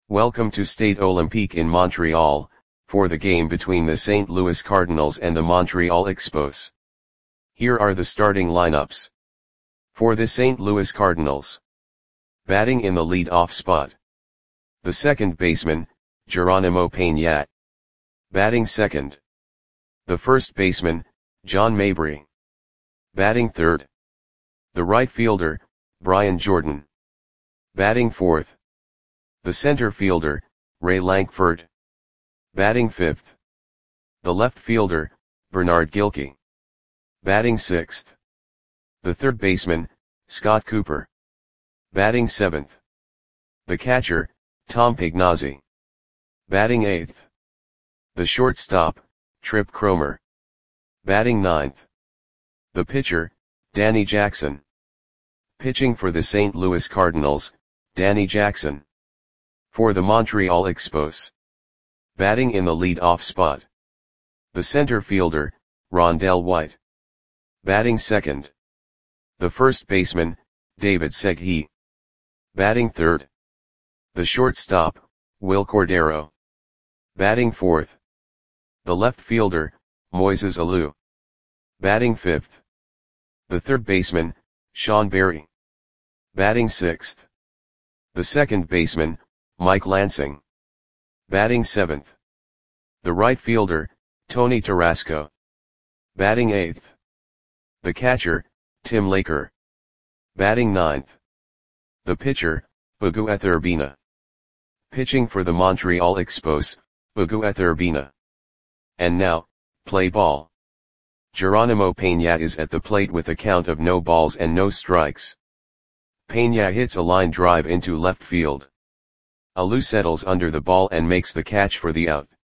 Welcome to Stade Olympique in Montreal, for the game between the St. Louis Cardinals and the Montreal Expos. Here are the starting lineups. For the St. Louis Cardinals. Batting in the lead-off spot. The second baseman, Geronimo Peña. Batting second. The first baseman, John Mabry. Batting third. The right fielder, Brian Jordan. Batting fourth. The center fielder, Ray Lankford. Batting fifth. The left fielder, Bernard Gilkey. Batting sixth. The third baseman, Scott Cooper. Batting seventh. The catcher, Tom Pignazzi. Batting eighth. The shortstop, Trip Cromer. Batting ninth. The pitcher, Danny Jackson. Pitching for the St. Louis Cardinals, Danny Jackson. For the Montreal Expos. Batting in the lead-off spot. The center fielder, Rondell White. Batting second. The first baseman, David Segui. Batting third. The shortstop, Will Cordero. Batting fourth. The left fielder, Moises Alou. Batting fifth. The third baseman, Sean Berry. Batting sixth. The second baseman, Mike Lansing. Batting seventh. The right fielder, Tony Tarasco. Batting eighth. The catcher, Tim Laker. Batting ninth. The pitcher, Miguel Urbina. Pitching for the Montreal Expos, Miguel Urbina. And now, play ball. Geronimo Peña is at the plate with a count of no balls and no strikes. Peña hits a line drive into left field. Alou settles under the ball and makes the catch for the out.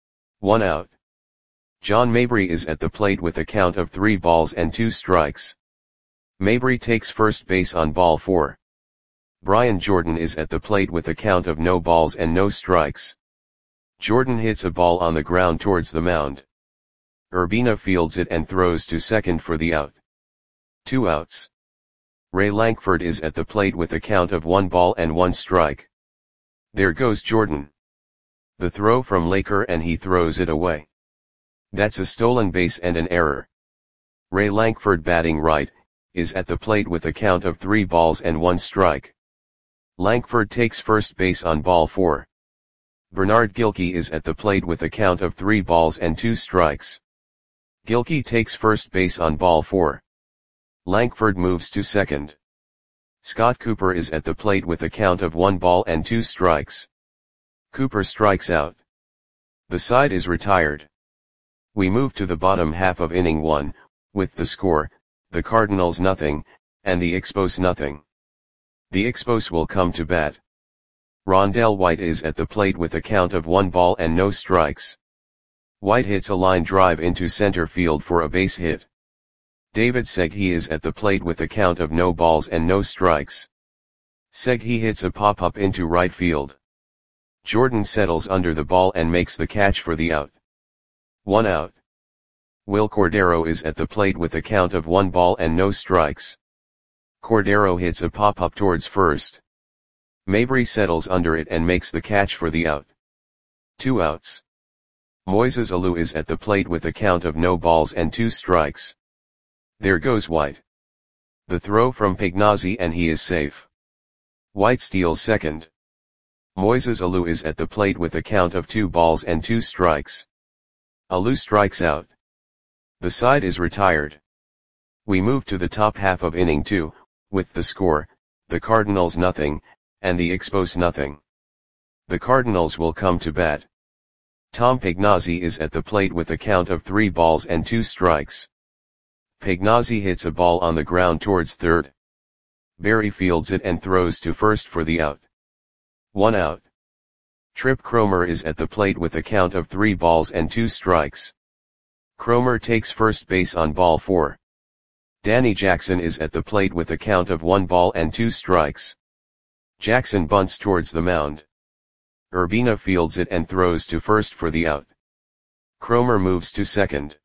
1 out. John Mabry is at the plate with a count of 3 balls and 2 strikes. Mabry takes first base on ball 4. Brian Jordan is at the plate with a count of no balls and no strikes. Jordan hits a ball on the ground towards the mound. Urbina fields it and throws to second for the out. 2 outs. Ray Lankford is at the plate with a count of 1 ball and 1 strike. There goes Jordan. The throw from Laker and he throws it away. That's a stolen base and an error. Ray Lankford, batting right, is at the plate with a count of 3 balls and 1 strike. Lankford takes first base on ball 4. Bernard Gilkey is at the plate with a count of 3 balls and 2 strikes. Gilkey takes first base on ball 4. Lankford moves to second. Scott Cooper is at the plate with a count of 1 ball and 2 strikes. Cooper strikes out. The side is retired. We move to the bottom half of inning 1, with the score, the Cardinals nothing, and the Expos nothing. The Expos will come to bat. Rondell White is at the plate with a count of 1 ball and no strikes. White hits a line drive into center field for a base hit. David Segui is at the plate with a count of no balls and no strikes. Segui hits a pop-up into right field. Jordan settles under the ball and makes the catch for the out. 1 out. Will Cordero is at the plate with a count of 1 ball and no strikes. Cordero hits a pop-up towards first. Mabry settles under it and makes the catch for the out. 2 outs. Moises Alou is at the plate with a count of no balls and 2 strikes. There goes White. The throw from Pignazzi and he is safe. White steals second. Moises Alou is at the plate with a count of 2 balls and 2 strikes. Alou strikes out. The side is retired. We move to the top half of inning 2, with the score, the Cardinals nothing, and the Expos nothing. The Cardinals will come to bat. Tom Pignazzi is at the plate with a count of 3 balls and 2 strikes. Pignazzi hits a ball on the ground towards third. Berry fields it and throws to first for the out. 1 out. Trip Cromer is at the plate with a count of 3 balls and 2 strikes. Cromer takes first base on ball 4. Danny Jackson is at the plate with a count of 1 ball and 2 strikes. Jackson bunts towards the mound. Urbina fields it and throws to first for the out. Cromer moves to second.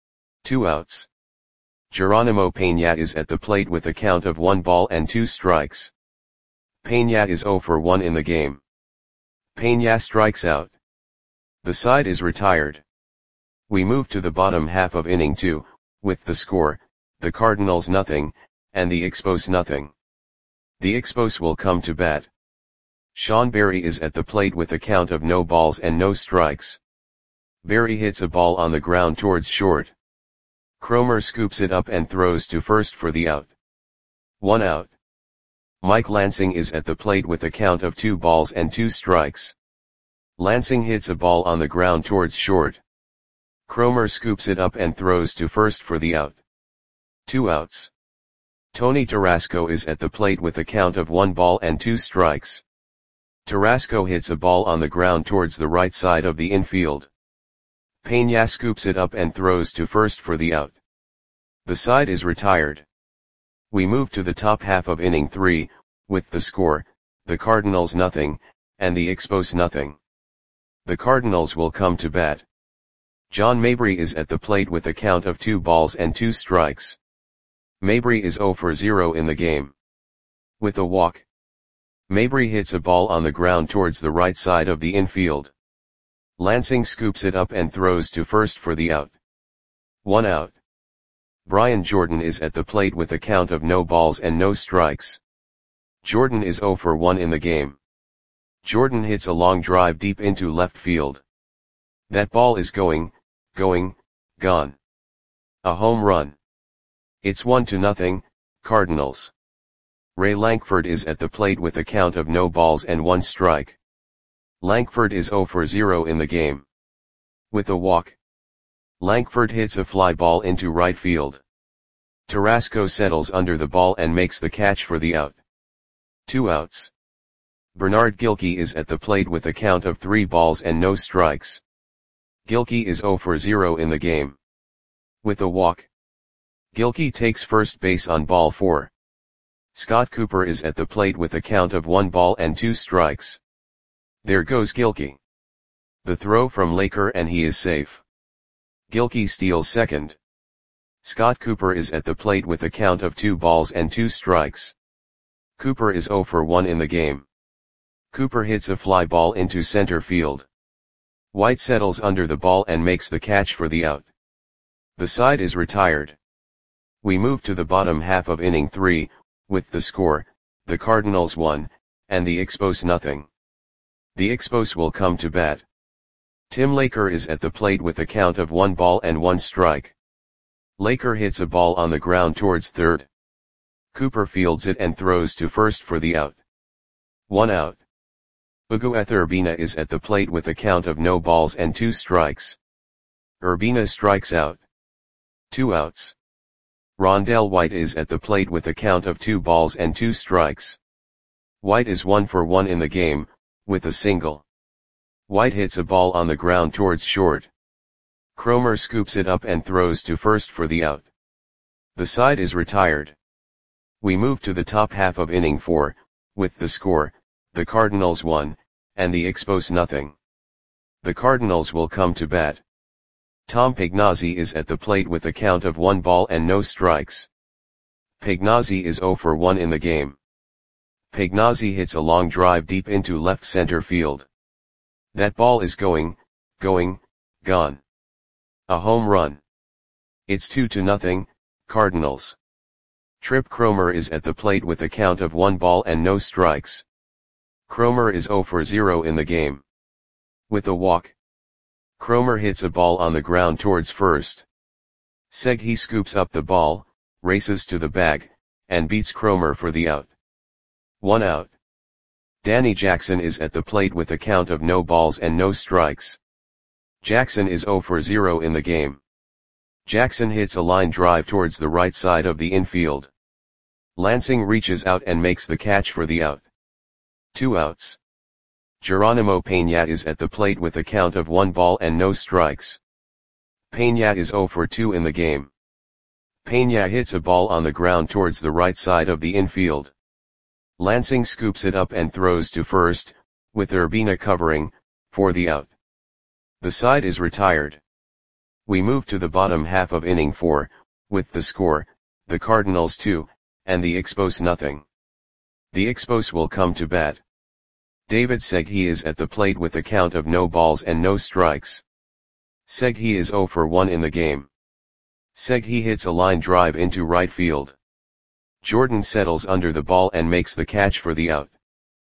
2 outs. Geronimo Peña is at the plate with a count of 1 ball and 2 strikes. Peña is 0 for 1 in the game. Peña strikes out. The side is retired. We move to the bottom half of inning 2, with the score, the Cardinals nothing, and the Expos nothing. The Expos will come to bat. Sean Berry is at the plate with a count of no balls and no strikes. Berry hits a ball on the ground towards short. Cromer scoops it up and throws to first for the out. 1 out. Mike Lansing is at the plate with a count of 2 balls and 2 strikes. Lansing hits a ball on the ground towards short. Cromer scoops it up and throws to first for the out. 2 outs. Tony Tarasco is at the plate with a count of 1 ball and 2 strikes. Tarasco hits a ball on the ground towards the right side of the infield. Peña scoops it up and throws to first for the out. The side is retired. We move to the top half of inning 3, with the score, the Cardinals nothing, and the Expos nothing. The Cardinals will come to bat. John Mabry is at the plate with a count of 2 balls and 2 strikes. Mabry is 0 for 0 in the game. With a walk. Mabry hits a ball on the ground towards the right side of the infield. Lansing scoops it up and throws to first for the out. 1 out. Brian Jordan is at the plate with a count of no balls and no strikes. Jordan is 0 for 1 in the game. Jordan hits a long drive deep into left field. That ball is gone. A home run. It's 1-0, Cardinals. Ray Lankford is at the plate with a count of no balls and 1 strike. Lankford is 0 for 0 in the game. With a walk. Lankford hits a fly ball into right field. Tarasco settles under the ball and makes the catch for the out. 2 outs. Bernard Gilkey is at the plate with a count of 3 balls and no strikes. Gilkey is 0 for 0 in the game. With a walk. Gilkey takes first base on ball 4. Scott Cooper is at the plate with a count of 1 ball and 2 strikes. There goes Gilkey. The throw from Laker and he is safe. Gilkey steals second. Scott Cooper is at the plate with a count of 2 balls and 2 strikes. Cooper is 0 for 1 in the game. Cooper hits a fly ball into center field. White settles under the ball and makes the catch for the out. The side is retired. We move to the bottom half of inning 3, with the score, the Cardinals 1, and the Expos nothing. The Expos will come to bat. Tim Laker is at the plate with a count of 1 ball and 1 strike. Laker hits a ball on the ground towards third. Cooper fields it and throws to first for the out. 1 out. Ugueth Urbina is at the plate with a count of no balls and 2 strikes. Urbina strikes out. 2 outs. Rondell White is at the plate with a count of 2 balls and 2 strikes. White is 1 for 1 in the game, with a single. White hits a ball on the ground towards short. Cromer scoops it up and throws to first for the out. The side is retired. We move to the top half of inning 4, with the score, the Cardinals 1, and the Expos nothing. The Cardinals will come to bat. Tom Pagnozzi is at the plate with a count of 1 ball and no strikes. Pagnozzi is 0 for 1 in the game. Pagnozzi hits a long drive deep into left center field. That ball is gone. A home run. It's 2-0, Cardinals. Trip Cromer is at the plate with a count of 1 ball and no strikes. Cromer is 0 for 0 in the game. With a walk. Cromer hits a ball on the ground towards first. Seghi scoops up the ball, races to the bag, and beats Cromer for the out. 1 out. Danny Jackson is at the plate with a count of no balls and no strikes. Jackson is 0 for 0 in the game. Jackson hits a line drive towards the right side of the infield. Lansing reaches out and makes the catch for the out. 2 outs. Geronimo Peña is at the plate with a count of 1 ball and no strikes. Peña is 0 for 2 in the game. Peña hits a ball on the ground towards the right side of the infield. Lansing scoops it up and throws to first, with Urbina covering, for the out. The side is retired. We move to the bottom half of inning 4, with the score, the Cardinals 2, and the Expos nothing. The Expos will come to bat. David Seghi is at the plate with a count of no balls and no strikes. Seghi is 0 for 1 in the game. Seghi hits a line drive into right field. Jordan settles under the ball and makes the catch for the out.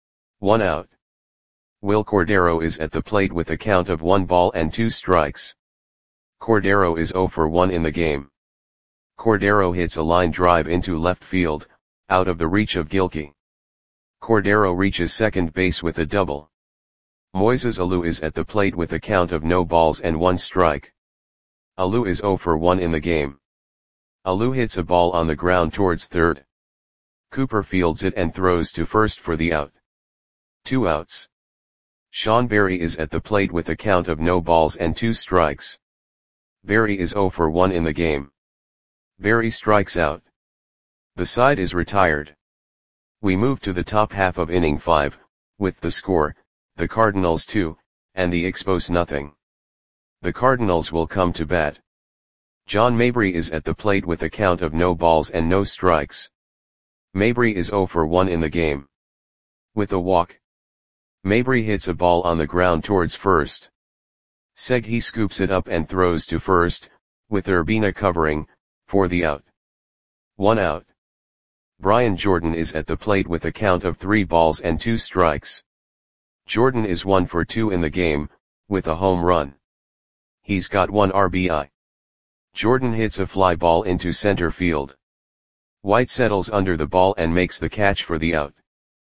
1 out. Will Cordero is at the plate with a count of 1 ball and 2 strikes. Cordero is 0 for 1 in the game. Cordero hits a line drive into left field, out of the reach of Gilkey. Cordero reaches second base with a double. Moises Alou is at the plate with a count of no balls and 1 strike. Alou is 0 for 1 in the game. Alou hits a ball on the ground towards third. Cooper fields it and throws to first for the out. 2 outs. Sean Berry is at the plate with a count of no balls and 2 strikes. Berry is 0 for 1 in the game. Berry strikes out. The side is retired. We move to the top half of inning 5, with the score, the Cardinals 2, and the Expos nothing. The Cardinals will come to bat. John Mabry is at the plate with a count of no balls and no strikes. Mabry is 0 for 1 in the game. With a walk. Mabry hits a ball on the ground towards first. Seghi scoops it up and throws to first, with Urbina covering, for the out. 1 out. Brian Jordan is at the plate with a count of 3 balls and 2 strikes. Jordan is 1 for 2 in the game, with a home run. He's got 1 RBI. Jordan hits a fly ball into center field. White settles under the ball and makes the catch for the out.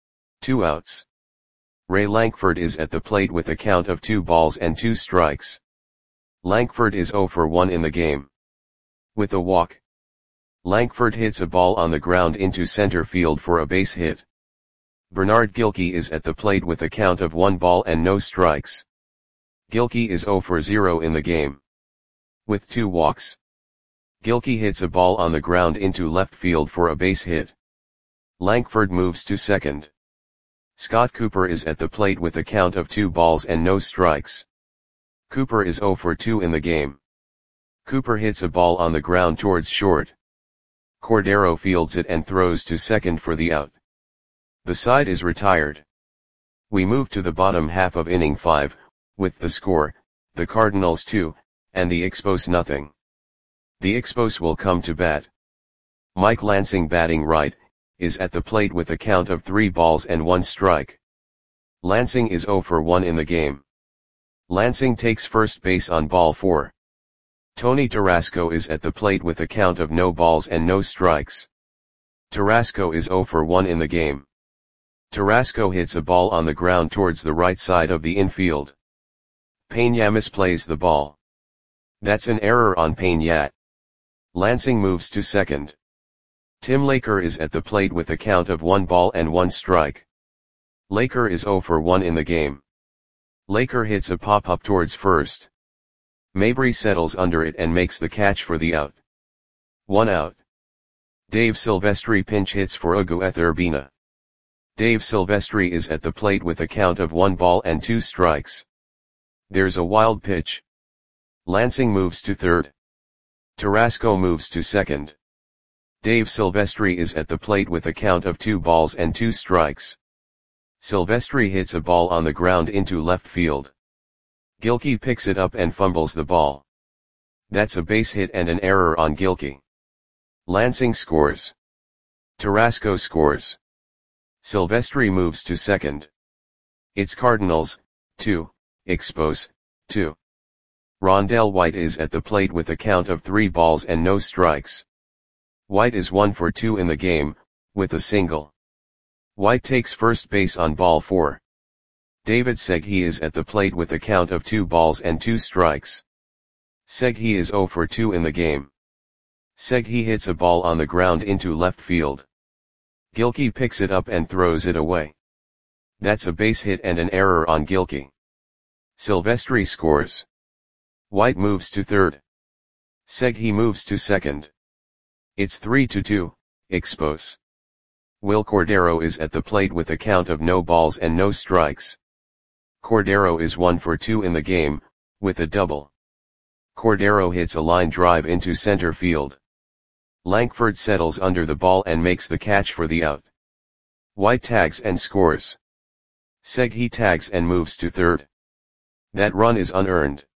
2 outs. Ray Lankford is at the plate with a count of 2 balls and 2 strikes. Lankford is 0 for 1 in the game. With a walk. Lankford hits a ball on the ground into center field for a base hit. Bernard Gilkey is at the plate with a count of 1 ball and no strikes. Gilkey is 0 for 0 in the game. With 2 walks. Gilkey hits a ball on the ground into left field for a base hit. Lankford moves to second. Scott Cooper is at the plate with a count of 2 balls and no strikes. Cooper is 0 for 2 in the game. Cooper hits a ball on the ground towards short. Cordero fields it and throws to second for the out. The side is retired. We move to the bottom half of inning 5, with the score, the Cardinals 2, and the Expos nothing. The Expos will come to bat. Mike Lansing batting right, is at the plate with a count of 3 balls and 1 strike. Lansing is 0 for 1 in the game. Lansing takes first base on ball 4. Tony Tarasco is at the plate with a count of no balls and no strikes. Tarasco is 0 for 1 in the game. Tarasco hits a ball on the ground towards the right side of the infield. Peña misplays the ball. That's an error on Peña. Lansing moves to second. Tim Laker is at the plate with a count of 1 ball and 1 strike. Laker is 0 for 1 in the game. Laker hits a pop-up towards first. Mabry settles under it and makes the catch for the out. 1 out. Dave Silvestri pinch hits for Ugueth Urbina. Dave Silvestri is at the plate with a count of 1 ball and 2 strikes. There's a wild pitch. Lansing moves to third. Tarasco moves to second. Dave Silvestri is at the plate with a count of 2 balls and 2 strikes. Silvestri hits a ball on the ground into left field. Gilkey picks it up and fumbles the ball. That's a base hit and an error on Gilkey. Lansing scores. Tarasco scores. Silvestri moves to second. It's Cardinals, 2, Expos, 2. Rondell White is at the plate with a count of 3 balls and no strikes. White is 1 for 2 in the game, with a single. White takes first base on ball 4. David Seghi is at the plate with a count of 2 balls and 2 strikes. Seghi is 0 for 2 in the game. Seghi hits a ball on the ground into left field. Gilkey picks it up and throws it away. That's a base hit and an error on Gilkey. Silvestri scores. White moves to third. Seghi moves to second. It's 3-2, Expos. Will Cordero is at the plate with a count of no balls and no strikes. Cordero is 1 for 2 in the game, with a double. Cordero hits a line drive into center field. Lankford settles under the ball and makes the catch for the out. White tags and scores. Seghi tags and moves to third. That run is unearned.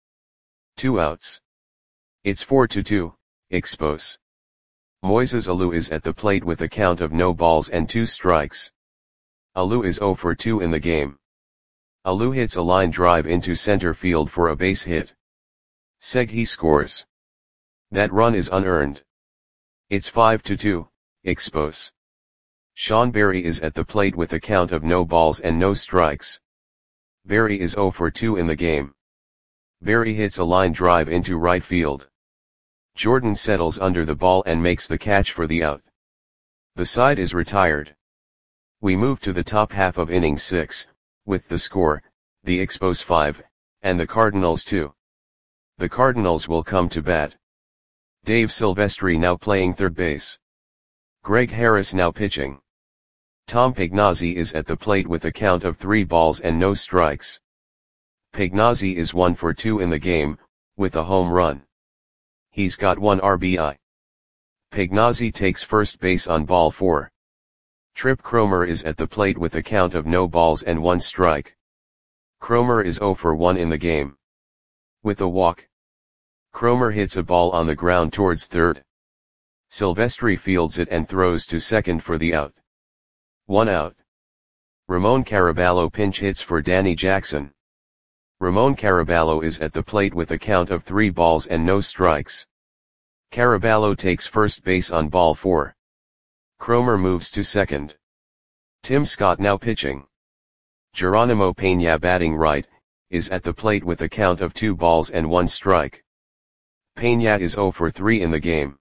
2 outs. It's 4-2, Expos. Moises Alou is at the plate with a count of no balls and 2 strikes. Alou is 0 for 2 in the game. Alou hits a line drive into center field for a base hit. Seghi scores. That run is unearned. It's 5-2, Expos. Sean Berry is at the plate with a count of no balls and no strikes. Berry is 0 for 2 in the game. Berry hits a line drive into right field. Jordan settles under the ball and makes the catch for the out. The side is retired. We move to the top half of inning 6, with the score, the Expos 5, and the Cardinals 2. The Cardinals will come to bat. Dave Silvestri now playing third base. Greg Harris now pitching. Tom Pagnozzi is at the plate with a count of 3 balls and no strikes. Pagnozzi is 1 for 2 in the game, with a home run. He's got 1 RBI. Pagnozzi takes first base on ball 4. Trip Cromer is at the plate with a count of no balls and 1 strike. Cromer is 0 for 1 in the game. With a walk. Cromer hits a ball on the ground towards third. Silvestri fields it and throws to second for the out. 1 out. Ramon Caraballo pinch hits for Danny Jackson. Ramon Caraballo is at the plate with a count of 3 balls and no strikes. Caraballo takes first base on ball 4. Cromer moves to second. Tim Scott now pitching. Geronimo Peña batting right, is at the plate with a count of 2 balls and 1 strike. Peña is 0 for 3 in the game.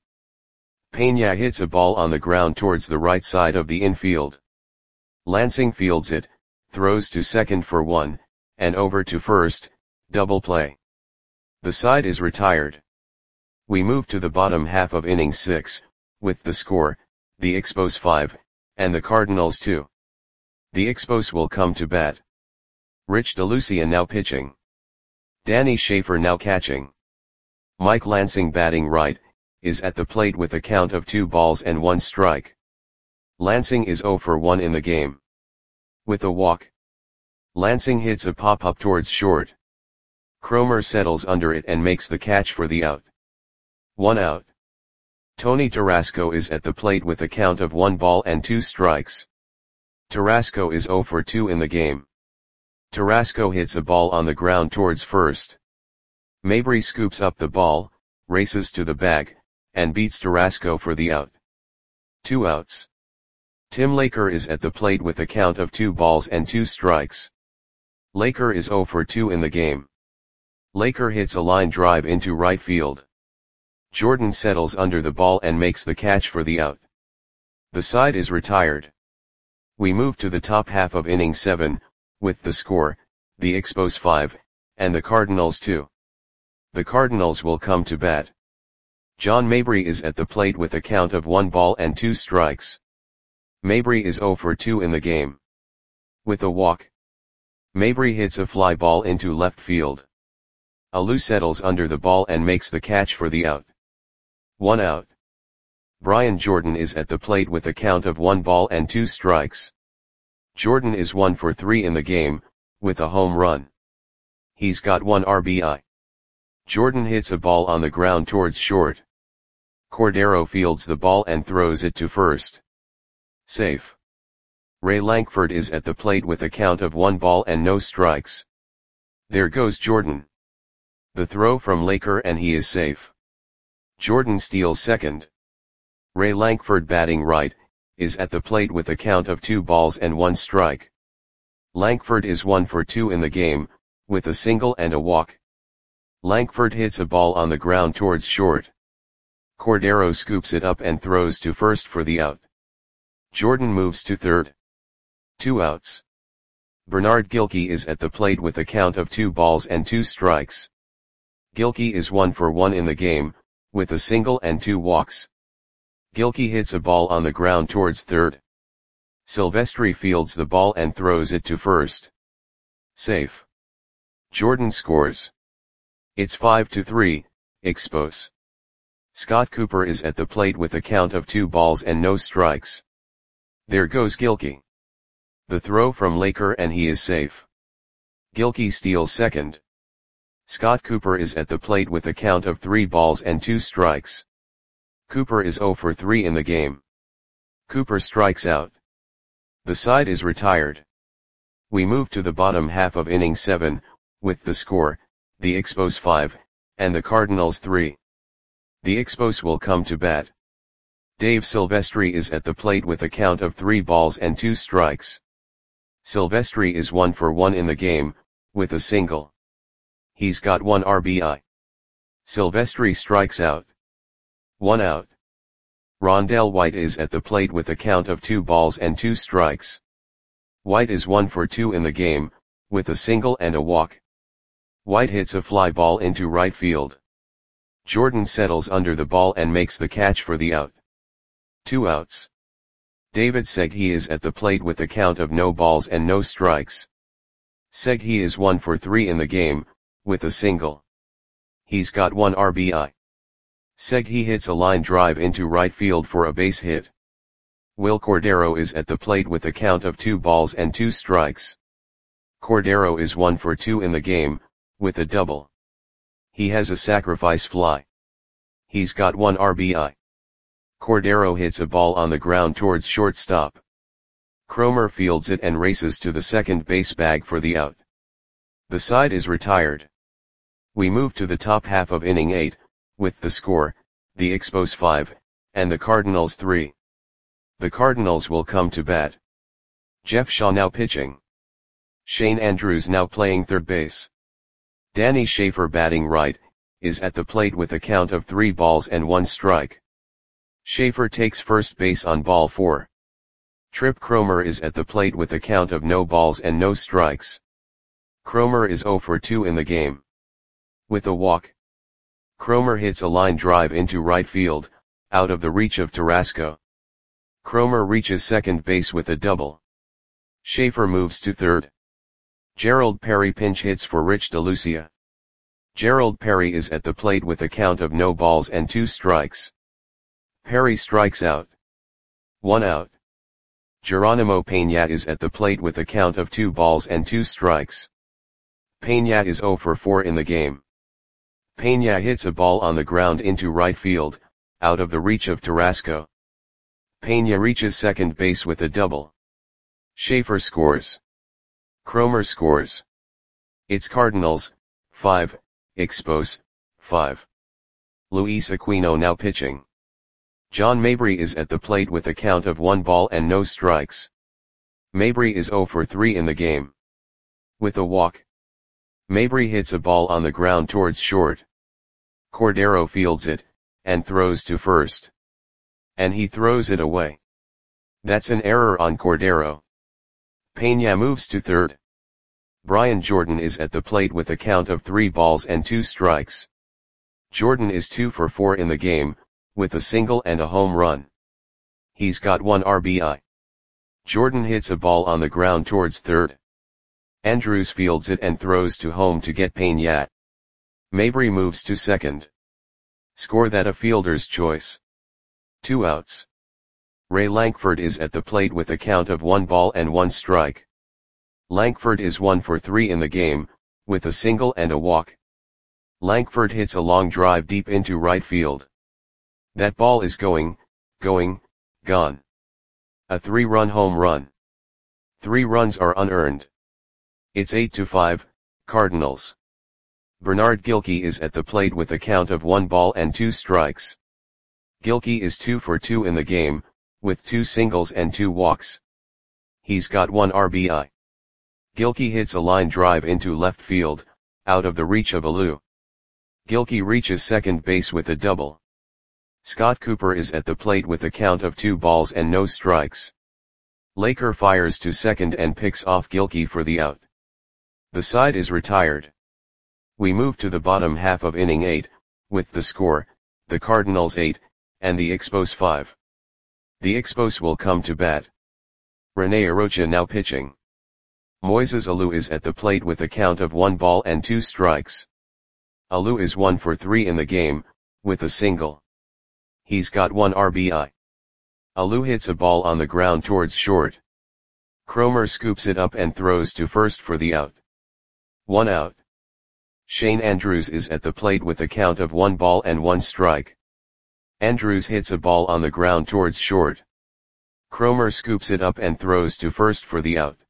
Peña hits a ball on the ground towards the right side of the infield. Lansing fields it, throws to second for 1, and over to first, double play. The side is retired. We move to the bottom half of inning 6, with the score, the Expos 5, and the Cardinals 2. The Expos will come to bat. Rich DeLucia now pitching. Danny Schaefer now catching. Mike Lansing batting right, is at the plate with a count of 2 balls and 1 strike. Lansing is 0 for 1 in the game. With a walk. Lansing hits a pop-up towards short. Cromer settles under it and makes the catch for the out. 1 out. Tony Tarasco is at the plate with a count of 1 ball and 2 strikes. Tarasco is 0 for 2 in the game. Tarasco hits a ball on the ground towards first. Mabry scoops up the ball, races to the bag, and beats Tarasco for the out. 2 outs. Tim Laker is at the plate with a count of 2 balls and 2 strikes. Laker is 0 for 2 in the game. Laker hits a line drive into right field. Jordan settles under the ball and makes the catch for the out. The side is retired. We move to the top half of inning 7, with the score, the Expos 5, and the Cardinals 2. The Cardinals will come to bat. John Mabry is at the plate with a count of 1 ball and 2 strikes. Mabry is 0 for 2 in the game. With a walk. Mabry hits a fly ball into left field. Alou settles under the ball and makes the catch for the out. 1 out. Brian Jordan is at the plate with a count of 1 ball and 2 strikes. Jordan is 1 for 3 in the game, with a home run. He's got 1 RBI. Jordan hits a ball on the ground towards short. Cordero fields the ball and throws it to first. Safe. Ray Lankford is at the plate with a count of 1 ball and no strikes. There goes Jordan. The throw from Laker and he is safe. Jordan steals second. Ray Lankford batting right, is at the plate with a count of 2 balls and 1 strike. Lankford is 1 for 2 in the game, with a single and a walk. Lankford hits a ball on the ground towards short. Cordero scoops it up and throws to first for the out. Jordan moves to third. 2 outs. Bernard Gilkey is at the plate with a count of 2 balls and 2 strikes. Gilkey is 1 for 1 in the game, with a single and 2 walks. Gilkey hits a ball on the ground towards third. Silvestri fields the ball and throws it to first. Safe. Jordan scores. It's 5-3, Expos. Scott Cooper is at the plate with a count of 2 balls and no strikes. There goes Gilkey. The throw from Laker and he is safe. Gilkey steals second. Scott Cooper is at the plate with a count of 3 balls and 2 strikes. Cooper is 0 for 3 in the game. Cooper strikes out. The side is retired. We move to the bottom half of inning 7, with the score, the Expos 5, and the Cardinals 3. The Expos will come to bat. Dave Silvestri is at the plate with a count of 3 balls and 2 strikes. Silvestri is 1 for 1 in the game, with a single. He's got 1 RBI. Silvestri strikes out. 1 out. Rondell White is at the plate with a count of 2 balls and 2 strikes. White is 1 for 2 in the game, with a single and a walk. White hits a fly ball into right field. Jordan settles under the ball and makes the catch for the out. 2 outs. David Segui is at the plate with a count of no balls and no strikes. Segui is 1 for 3 in the game, with a single. He's got 1 RBI. Segui hits a line drive into right field for a base hit. Will Cordero is at the plate with a count of 2 balls and 2 strikes. Cordero is 1 for 2 in the game, with a double. He has a sacrifice fly. He's got 1 RBI. Cordero hits a ball on the ground towards shortstop. Cromer fields it and races to the second base bag for the out. The side is retired. We move to the top half of inning 8, with the score, the Expos 5, and the Cardinals 3. The Cardinals will come to bat. Jeff Shaw now pitching. Shane Andrews now playing third base. Danny Schaefer batting right, is at the plate with a count of 3 balls and 1 strike. Schaefer takes first base on ball 4. Trip Cromer is at the plate with a count of no balls and no strikes. Cromer is 0 for 2 in the game. With a walk. Cromer hits a line drive into right field, out of the reach of Tarasco. Cromer reaches second base with a double. Schaefer moves to third. Gerald Perry pinch hits for Rich DeLucia. Gerald Perry is at the plate with a count of no balls and 2 strikes. Perry strikes out. 1 out. Geronimo Peña is at the plate with a count of 2 balls and 2 strikes. Peña is 0 for 4 in the game. Peña hits a ball on the ground into right field, out of the reach of Tarasco. Peña reaches second base with a double. Schaefer scores. Cromer scores. It's Cardinals, 5, Expos, 5. Luis Aquino now pitching. John Mabry is at the plate with a count of 1 ball and no strikes. Mabry is 0 for 3 in the game. With a walk. Mabry hits a ball on the ground towards short. Cordero fields it, and throws to first. And he throws it away. That's an error on Cordero. Peña moves to third. Brian Jordan is at the plate with a count of 3 balls and 2 strikes. Jordan is 2 for 4 in the game, with a single and a home run. He's got 1 RBI. Jordan hits a ball on the ground towards third. Andrews fields it and throws to home to get Peña. Mabry moves to second. Score that a fielder's choice. 2 outs. Ray Lankford is at the plate with a count of 1 ball and 1 strike. Lankford is 1 for 3 in the game, with a single and a walk. Lankford hits a long drive deep into right field. That ball is gone. A 3-run home run. 3 runs are unearned. It's 8-5, Cardinals. Bernard Gilkey is at the plate with a count of 1 ball and 2 strikes. Gilkey is 2 for 2 in the game, with 2 singles and 2 walks. He's got 1 RBI. Gilkey hits a line drive into left field, out of the reach of Alou. Gilkey reaches second base with a double. Scott Cooper is at the plate with a count of 2 balls and no strikes. Laker fires to second and picks off Gilkey for the out. The side is retired. We move to the bottom half of inning 8, with the score, the Cardinals 8, and the Expos 5. The Expos will come to bat. Rene Arocha now pitching. Moises Alou is at the plate with a count of 1 ball and 2 strikes. Alou is 1 for 3 in the game, with a single. He's got 1 RBI. Alou hits a ball on the ground towards short. Cromer scoops it up and throws to first for the out. 1 out. Shane Andrews is at the plate with a count of 1 ball and 1 strike. Andrews hits a ball on the ground towards short. Cromer scoops it up and throws to first for the out.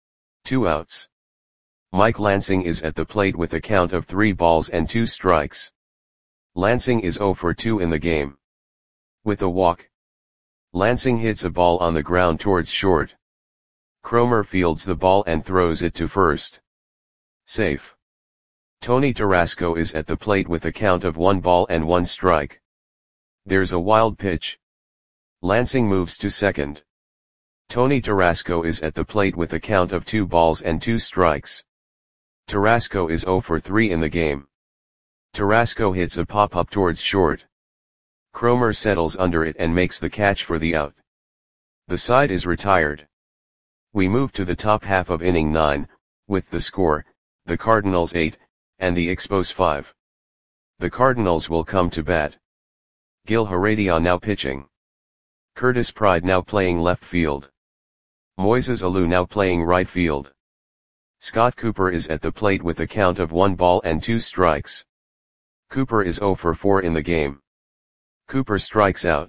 2 outs. Mike Lansing is at the plate with a count of 3 balls and 2 strikes. Lansing is 0 for 2 in the game. With a walk, Lansing hits a ball on the ground towards short. Cromer fields the ball and throws it to first. Safe. Tony Tarasco is at the plate with a count of 1 ball and 1 strike. There's a wild pitch. Lansing moves to second. Tony Tarasco is at the plate with a count of 2 balls and 2 strikes. Tarasco is 0 for 3 in the game. Tarasco hits a pop-up towards short. Cromer settles under it and makes the catch for the out. The side is retired. We move to the top half of inning 9, with the score, the Cardinals 8, and the Expos 5. The Cardinals will come to bat. Gil Heredia now pitching. Curtis Pride now playing left field. Moises Alou now playing right field. Scott Cooper is at the plate with a count of 1 ball and 2 strikes. Cooper is 0 for 4 in the game. Cooper strikes out.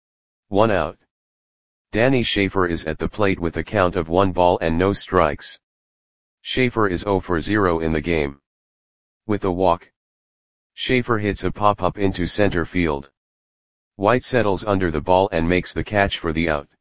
1 out. Danny Schaefer is at the plate with a count of 1 ball and no strikes. Schaefer is 0 for 0 in the game. With a walk, Schaefer hits a pop-up into center field. White settles under the ball and makes the catch for the out.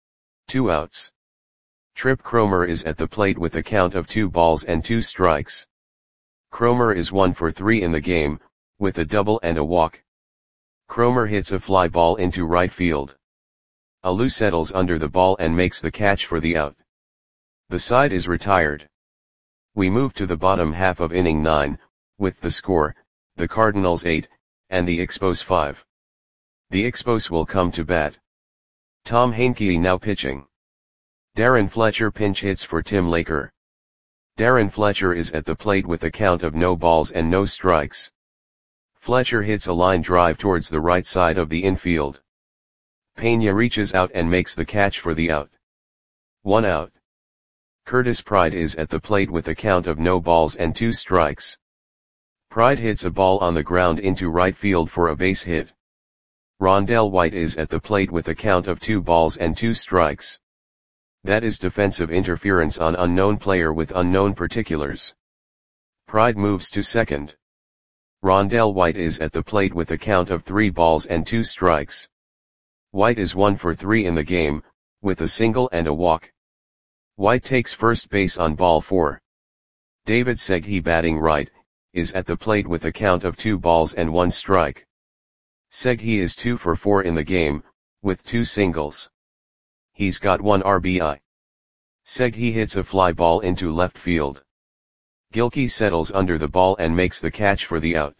2 outs. Trip Cromer is at the plate with a count of 2 balls and 2 strikes. Cromer is 1 for 3 in the game, with a double and a walk. Cromer hits a fly ball into right field. Alou settles under the ball and makes the catch for the out. The side is retired. We move to the bottom half of inning 9, with the score, the Cardinals 8, and the Expos 5. The Expos will come to bat. Tom Heincke now pitching. Darren Fletcher pinch hits for Tim Laker. Darren Fletcher is at the plate with a count of no balls and no strikes. Fletcher hits a line drive towards the right side of the infield. Pena reaches out and makes the catch for the out. 1 out. Curtis Pride is at the plate with a count of no balls and 2 strikes. Pride hits a ball on the ground into right field for a base hit. Rondell White is at the plate with a count of 2 balls and 2 strikes. That is defensive interference on unknown player with unknown particulars. Pride moves to second. Rondell White is at the plate with a count of 3 balls and 2 strikes. White is 1 for 3 in the game, with a single and a walk. White takes first base on ball 4. David Seghi batting right, is at the plate with a count of 2 balls and 1 strike. Seghi is 2 for 4 in the game, with 2 singles. He's got 1 RBI. Seghi hits a fly ball into left field. Gilkey settles under the ball and makes the catch for the out.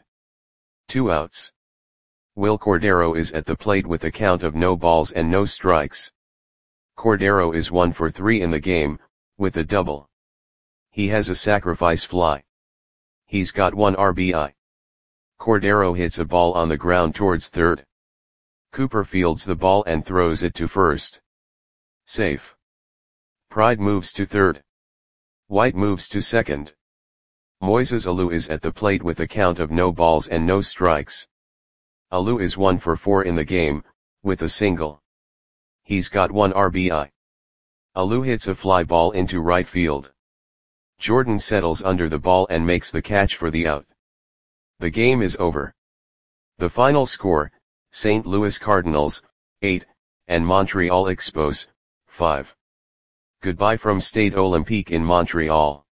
2 outs. Will Cordero is at the plate with a count of no balls and no strikes. Cordero is 1 for 3 in the game, with a double. He has a sacrifice fly. He's got 1 RBI. Cordero hits a ball on the ground towards third. Cooper fields the ball and throws it to first. Safe. Pride moves to third. White moves to second. Moises Alou is at the plate with a count of no balls and no strikes. Alou is 1 for 4 in the game, with a single. He's got 1 RBI. Alou hits a fly ball into right field. Jordan settles under the ball and makes the catch for the out. The game is over. The final score, St. Louis Cardinals, 8, and Montreal Expos, 5. Goodbye from Stade Olympique in Montreal.